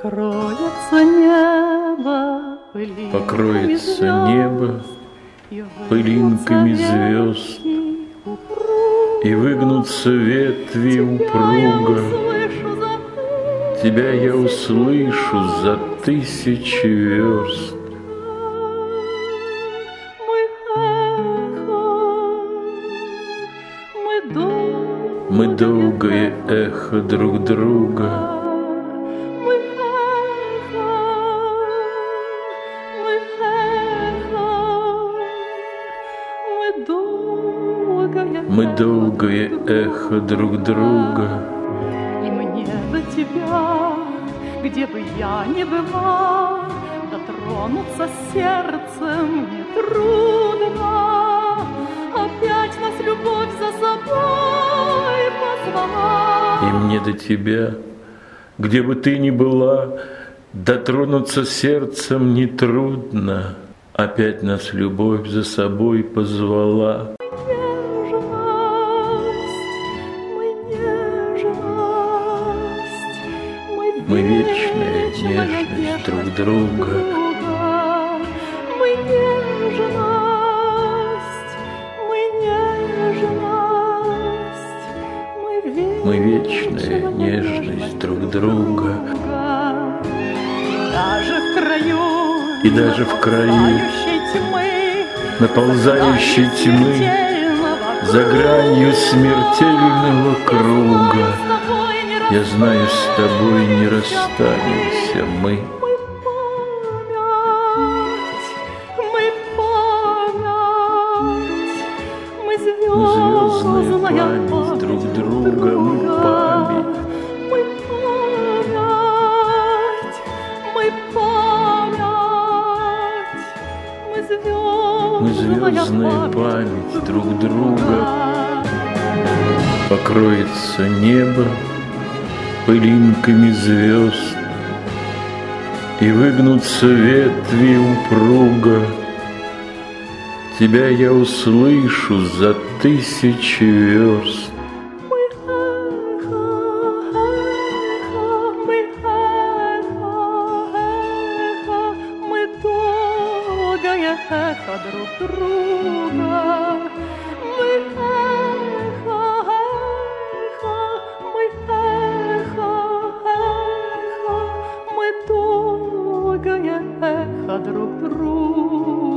Покроется небо пылинками звезд, и выгнутся ветви упруга. Тебя я услышу за тысячи верст. Мы долгое эхо друг друга. Мы долгое эхо друг друга. И мне до тебя, где бы я ни была, дотронуться сердцем нетрудно. Опять нас любовь за собой позвала. И мне до тебя, где бы ты ни была, дотронуться сердцем нетрудно. Опять нас любовь за собой позвала. Мы вечная нежность друг друга. Мы нежность, Мы вечная нежность друг друга. И даже в краю наползающей тьмы, за гранью смертельного круга, я знаю, с тобой не расстанемся мы. Мы звездная память друг друга, мы память. Мы звездная память друг друга. Покроется небо пылинками звезд, и выгнутся ветви упруга. Тебя я услышу за тысячи верст. Мы долгое эхо друг друга. Мы долгое эхо друг друга.